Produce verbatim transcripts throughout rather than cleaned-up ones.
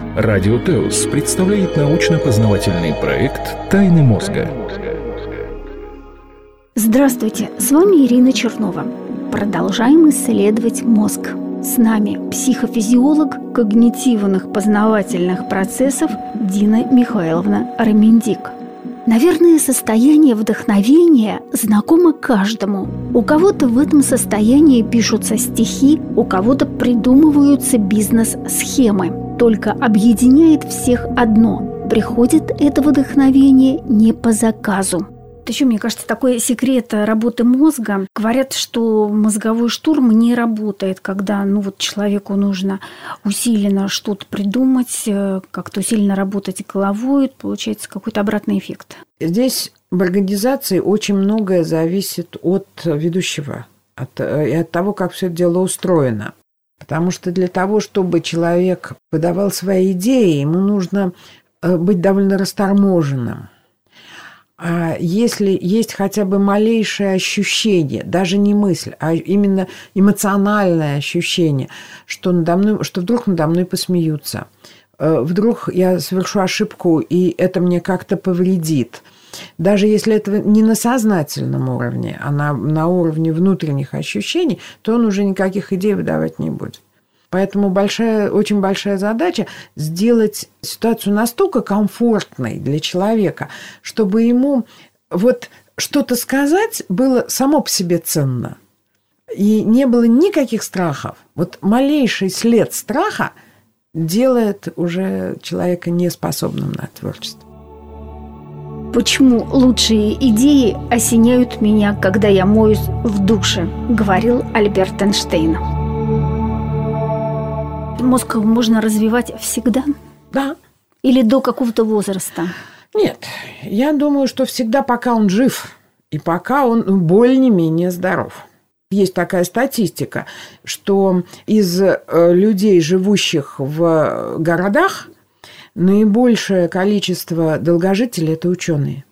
Радио Теос представляет научно-познавательный проект «Тайны мозга». Здравствуйте, с вами Ирина Чернова. Продолжаем исследовать мозг. С нами психофизиолог когнитивных познавательных процессов Дина Михайловна Ремендик. Наверное, состояние вдохновения знакомо каждому. У кого-то в этом состоянии пишутся стихи, у кого-то придумываются бизнес-схемы. Только объединяет всех одно – приходит это вдохновение не по заказу. Еще, мне кажется, такой секрет работы мозга. Говорят, что мозговой штурм не работает, когда ну, вот человеку нужно усиленно что-то придумать, как-то усиленно работать головой, получается какой-то обратный эффект. Здесь в организации очень многое зависит от ведущего, от, и от того, как все это дело устроено. Потому что для того, чтобы человек выдавал свои идеи, ему нужно быть довольно расторможенным. А если есть хотя бы малейшее ощущение, даже не мысль, а именно эмоциональное ощущение, что, надо мной, что вдруг надо мной посмеются, вдруг я совершу ошибку, и это мне как-то повредит. Даже если это не на сознательном уровне, а на, на уровне внутренних ощущений, то он уже никаких идей выдавать не будет. Поэтому большая, очень большая задача сделать ситуацию настолько комфортной для человека, чтобы ему вот что-то сказать было само по себе ценно. И не было никаких страхов. Вот малейший след страха делает уже человека неспособным на творчество. «Почему лучшие идеи осеняют меня, когда я моюсь в душе?» – говорил Альберт Эйнштейн. Мозг можно развивать всегда? Да. Или до какого-то возраста? Нет, я думаю, что всегда, пока он жив, и пока он более-менее здоров. Есть такая статистика, что из людей, живущих в городах, наибольшее количество долгожителей – это ученые.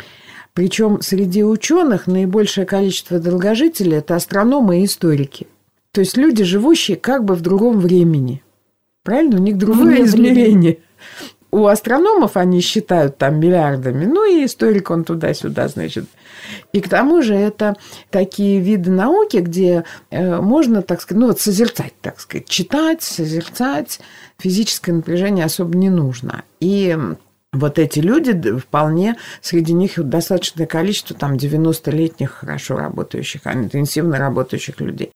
Причем среди ученых наибольшее количество долгожителей – это астрономы и историки. То есть люди, живущие как бы в другом времени. Правильно? У них другое измерение. У астрономов они считают там миллиардами, ну и историк он туда-сюда, значит. И к тому же это такие виды науки, где можно, так сказать, ну вот созерцать, так сказать, читать, созерцать. Физическое напряжение особо не нужно. И вот эти люди, вполне, среди них достаточное количество там девяностолетних хорошо работающих, интенсивно работающих людей.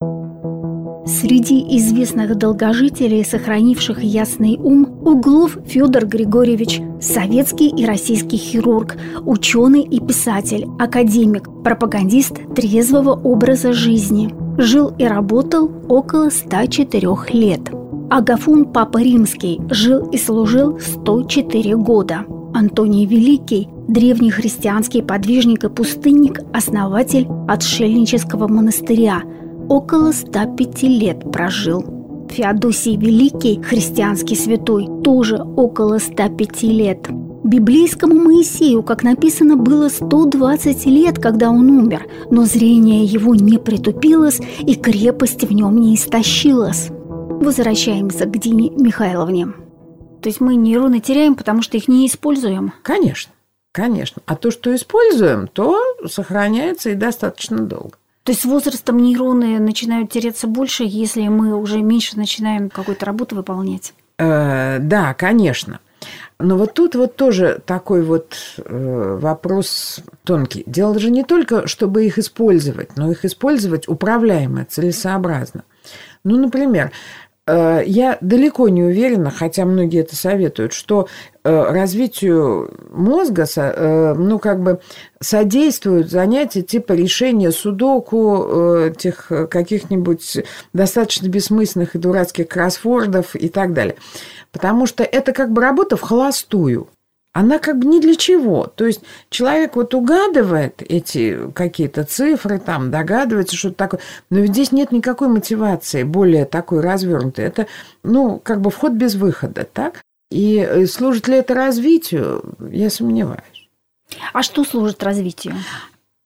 Среди известных долгожителей, сохранивших ясный ум, Углов Федор Григорьевич, советский и российский хирург, ученый и писатель, академик, пропагандист трезвого образа жизни. Жил и работал около ста четырёх лет. Агафон Папа Римский жил и служил сто четыре года. Антоний Великий, древний христианский подвижник и пустынник, основатель отшельнического монастыря, около ста пяти лет прожил. Феодосий Великий, христианский святой, тоже около ста пяти лет. Библейскому Моисею, как написано, было сто двадцать лет, когда он умер, но зрение его не притупилось и крепость в нем не истощилась. Возвращаемся к Дине Михайловне. То есть мы нейроны теряем, потому что их не используем? Конечно, конечно. А то, что используем, то сохраняется и достаточно долго. То есть с возрастом нейроны начинают теряться больше, если мы уже меньше начинаем какую-то работу выполнять? Э, да, конечно. Но вот тут вот тоже такой вот э, вопрос тонкий. Дело же не только, чтобы их использовать, но их использовать управляемо, целесообразно. Ну, например, э, я далеко не уверена, хотя многие это советуют, что э, развитию мозга э, ну, как бы содействуют занятия типа решения судоку, э, тех каких-нибудь достаточно бессмысленных и дурацких кроссвордов и так далее. Потому что это как бы работа вхолостую. Она как бы ни для чего. То есть человек вот угадывает эти какие-то цифры, там, догадывается, что-то такое. Но ведь здесь нет никакой мотивации более такой развернутой. Это, ну, как бы вход без выхода, так? И служит ли это развитию, я сомневаюсь. А что служит развитию?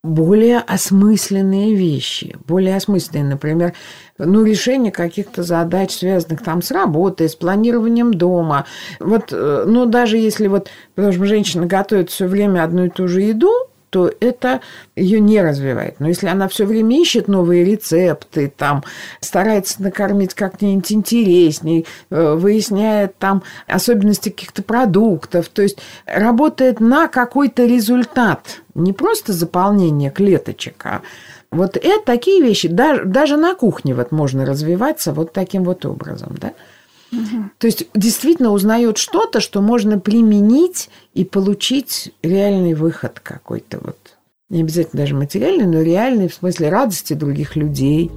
более осмысленные вещи, более осмысленные, например, ну, решение каких-то задач, связанных там с работой, с планированием дома. Вот, ну, даже если вот, потому что женщина готовит все время одну и ту же еду, то это ее не развивает. Но если она все время ищет новые рецепты, там, старается накормить как-нибудь интересней, выясняет там особенности каких-то продуктов, то есть работает на какой-то результат, не просто заполнение клеточек, а вот это такие вещи, даже, даже на кухне вот можно развиваться вот таким вот образом, да? Угу. То есть действительно узнает что-то, что можно применить и получить реальный выход какой-то вот. Не обязательно даже материальный, но реальный в смысле радости других людей.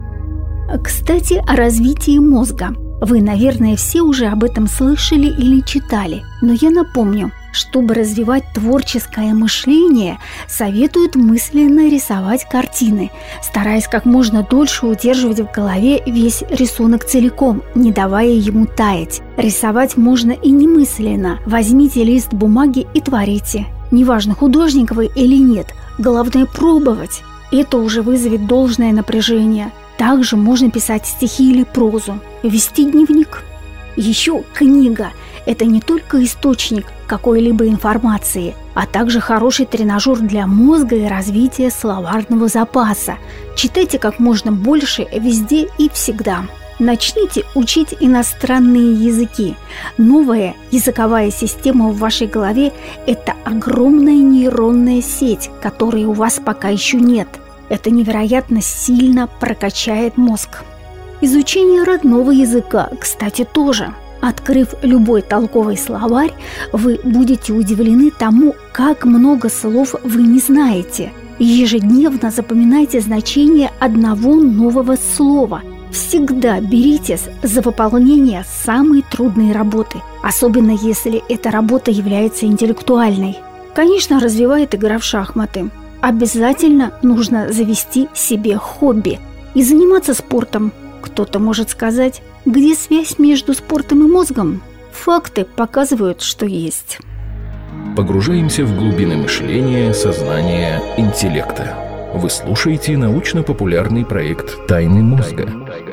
Кстати, о развитии мозга. Вы, наверное, все уже об этом слышали или читали, но я напомню, чтобы развивать творческое мышление, советуют мысленно рисовать картины, стараясь как можно дольше удерживать в голове весь рисунок целиком, не давая ему таять. Рисовать можно и немысленно. Возьмите лист бумаги и творите. Неважно, художник вы или нет, главное пробовать. Это уже вызовет должное напряжение. Также можно писать стихи или прозу, вести дневник. Еще книга – это не только источник какой-либо информации, а также хороший тренажер для мозга и развития словарного запаса. Читайте как можно больше везде и всегда. Начните учить иностранные языки. Новая языковая система в вашей голове – это огромная нейронная сеть, которой у вас пока еще нет. Это невероятно сильно прокачает мозг. Изучение родного языка, кстати, тоже. Открыв любой толковый словарь, вы будете удивлены тому, как много слов вы не знаете. Ежедневно запоминайте значение одного нового слова. Всегда беритесь за выполнение самой трудной работы, особенно если эта работа является интеллектуальной. Конечно, развивает игра в шахматы. Обязательно нужно завести себе хобби и заниматься спортом. Кто-то может сказать, где связь между спортом и мозгом? Факты показывают, что есть. Погружаемся в глубины мышления, сознания, интеллекта. Вы слушаете научно-популярный проект «Тайны мозга».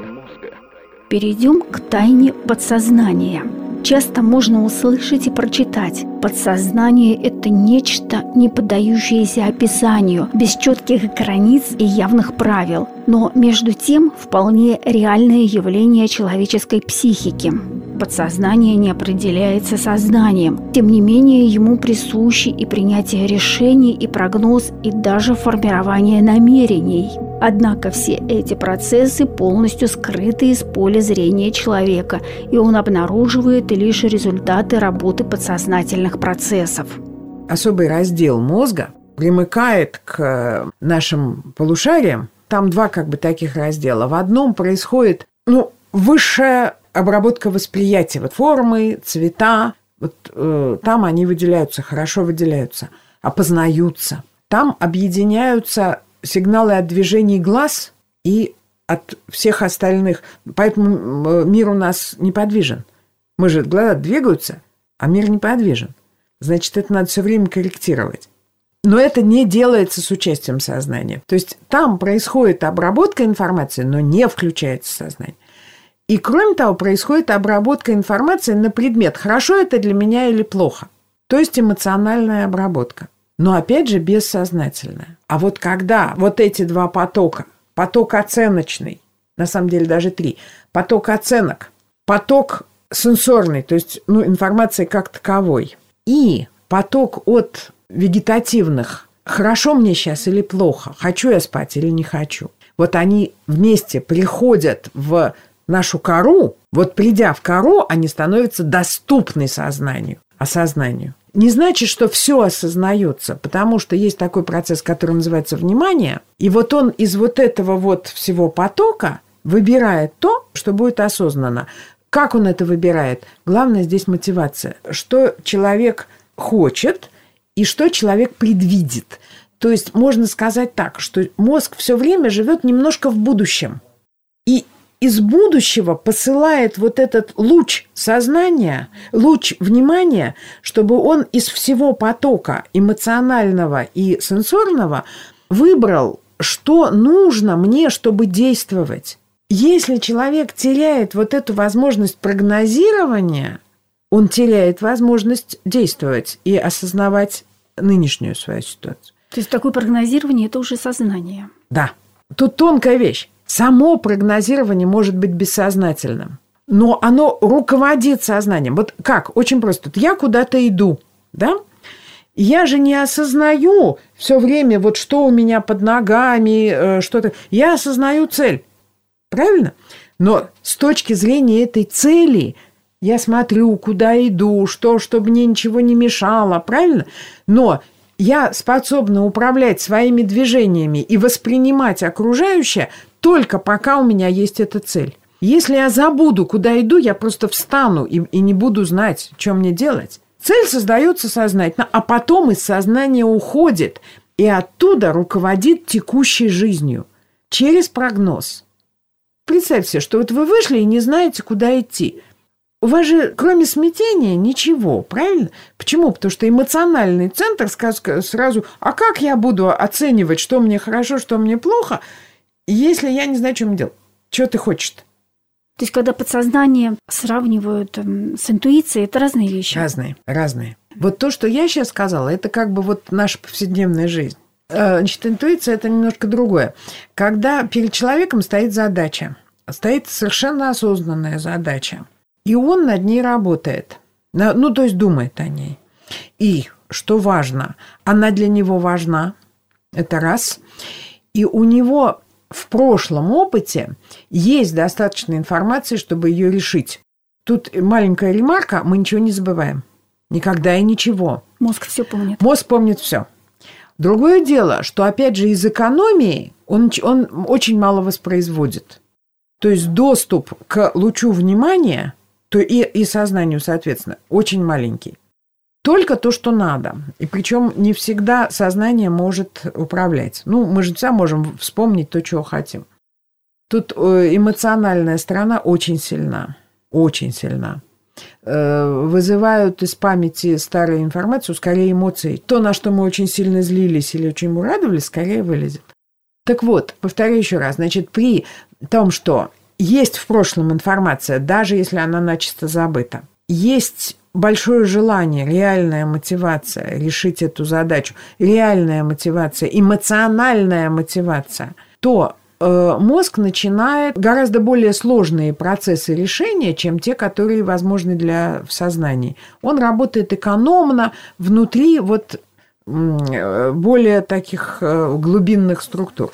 Перейдем к тайне подсознания. Часто можно услышать и прочитать: подсознание – это нечто, не поддающееся описанию, без четких границ и явных правил, но между тем вполне реальное явление человеческой психики. Подсознание не определяется сознанием, тем не менее ему присущи и принятие решений, и прогноз, и даже формирование намерений. Однако все эти процессы полностью скрыты из поля зрения человека, и он обнаруживает лишь результаты работы подсознательных процессов. Особый раздел мозга примыкает к нашим полушариям. Там два как бы таких раздела. В одном происходит, ну, высшая обработка восприятия. Вот формы, цвета, вот э, там они выделяются, хорошо выделяются, опознаются. Там объединяются сигналы от движений глаз и от всех остальных. Поэтому мир у нас неподвижен. Мы же, глаза двигаются, а мир неподвижен. Значит, это надо все время корректировать. Но это не делается с участием сознания. То есть там происходит обработка информации, но не включается сознание. И кроме того, происходит обработка информации на предмет, хорошо это для меня или плохо. То есть эмоциональная обработка. Но опять же бессознательная. А вот когда вот эти два потока, поток оценочный, на самом деле даже три, поток оценок, поток сенсорный, то есть ну, информации как таковой, и поток от вегетативных, хорошо мне сейчас или плохо, хочу я спать или не хочу, вот они вместе приходят в нашу кору, вот придя в кору, они становятся доступны сознанию, осознанию. Не значит, что все осознается, потому что есть такой процесс, который называется внимание, и вот он из вот этого вот всего потока выбирает то, что будет осознанно. Как он это выбирает? Главное здесь мотивация. Что человек хочет и что человек предвидит. То есть можно сказать так, что мозг все время живет немножко в будущем. И из будущего посылает вот этот луч сознания, луч внимания, чтобы он из всего потока эмоционального и сенсорного выбрал, что нужно мне, чтобы действовать. Если человек теряет вот эту возможность прогнозирования, он теряет возможность действовать и осознавать нынешнюю свою ситуацию. То есть такое прогнозирование – это уже сознание. Да. Тут тонкая вещь. Само прогнозирование может быть бессознательным, но оно руководит сознанием. Вот как? Очень просто. Я куда-то иду, да? Я же не осознаю все время, вот что у меня под ногами, что-то. Я осознаю цель. Правильно? Но с точки зрения этой цели я смотрю, куда иду, что, чтобы мне ничего не мешало. Правильно? Но я способна управлять своими движениями и воспринимать окружающее только пока у меня есть эта цель. Если я забуду, куда иду, я просто встану и, и не буду знать, что мне делать. Цель создается сознательно, а потом из сознания уходит и оттуда руководит текущей жизнью через прогноз. Представьте себе, что вот вы вышли и не знаете, куда идти. У вас же, кроме смятения, ничего, правильно? Почему? Потому что эмоциональный центр скажет сразу, а как я буду оценивать, что мне хорошо, что мне плохо, если я не знаю, что мне делать? Что ты хочешь-то? То есть, когда подсознание сравнивают с интуицией, это разные вещи? Разные, разные. Вот то, что я сейчас сказала, это как бы вот наша повседневная жизнь. Значит, интуиция – это немножко другое. Когда перед человеком стоит задача, стоит совершенно осознанная задача, и он над ней работает, ну, то есть думает о ней. И, что важно, она для него важна, это раз, и у него в прошлом опыте есть достаточно информации, чтобы ее решить. Тут маленькая ремарка, мы ничего не забываем. Никогда и ничего. Мозг все помнит. Мозг помнит все. Другое дело, что, опять же, из экономии он, он очень мало воспроизводит. То есть доступ к лучу внимания, то и, и сознанию, соответственно, очень маленький. Только то, что надо. И причем не всегда сознание может управлять. Ну, мы же всегда можем вспомнить то, чего хотим. Тут эмоциональная сторона очень сильна. Очень сильна. Вызывают из памяти старую информацию, скорее эмоции. То, на что мы очень сильно злились или очень радовались, скорее вылезет. Так вот, повторю еще раз. Значит, при том, что есть в прошлом информация, даже если она начисто забыта, есть большое желание, реальная мотивация решить эту задачу, реальная мотивация, эмоциональная мотивация, то э, мозг начинает гораздо более сложные процессы решения, чем те, которые возможны для в сознании. Он работает экономно внутри вот, э, более таких э, глубинных структур.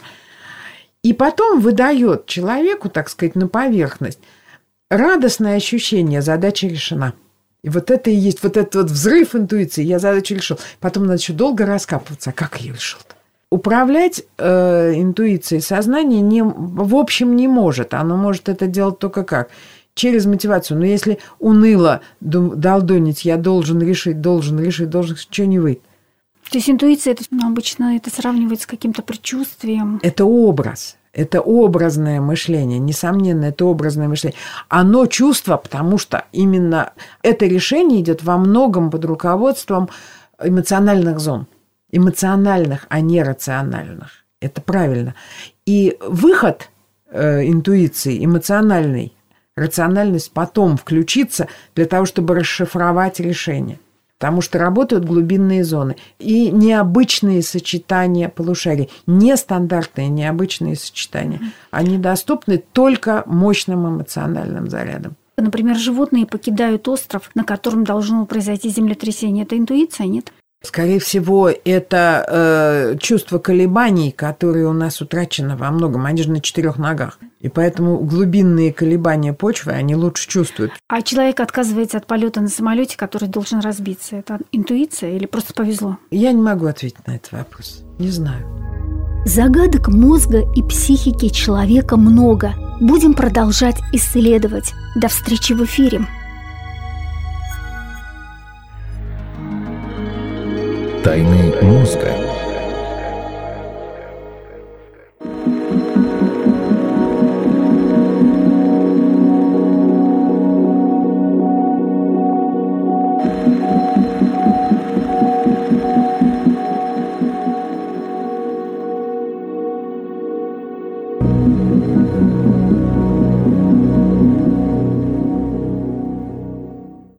И потом выдает человеку, так сказать, на поверхность радостное ощущение, задача решена. И вот это и есть вот этот вот взрыв интуиции. Я задачу решил. Потом надо еще долго раскапываться. А как я решил-то? Управлять э, интуицией сознание не, в общем не может. Оно может это делать только как? Через мотивацию. Но если уныло долдонить, я должен решить, должен решить, должен, что не выйдет. То есть интуиция, это, ну, обычно это сравнивается с каким-то предчувствием. Это образ. Это образное мышление, несомненно, это образное мышление. Оно чувство, потому что именно это решение идет во многом под руководством эмоциональных зон. Эмоциональных, а не рациональных. Это правильно. И выход э, интуиции эмоциональной, рациональность потом включится для того, чтобы расшифровать решение. Потому что работают глубинные зоны и необычные сочетания полушарий. Нестандартные, необычные сочетания. Они доступны только мощным эмоциональным зарядом. Например, животные покидают остров, на котором должно произойти землетрясение. Это интуиция, нет? Скорее всего, это э, чувство колебаний, которое у нас утрачено во многом. Они же на четырех ногах. И поэтому глубинные колебания почвы они лучше чувствуют. А человек отказывается от полета на самолете, который должен разбиться. Это интуиция или просто повезло? Я не могу ответить на этот вопрос. Не знаю. Загадок мозга и психики человека много. Будем продолжать исследовать. До встречи в эфире. Тайны мозга.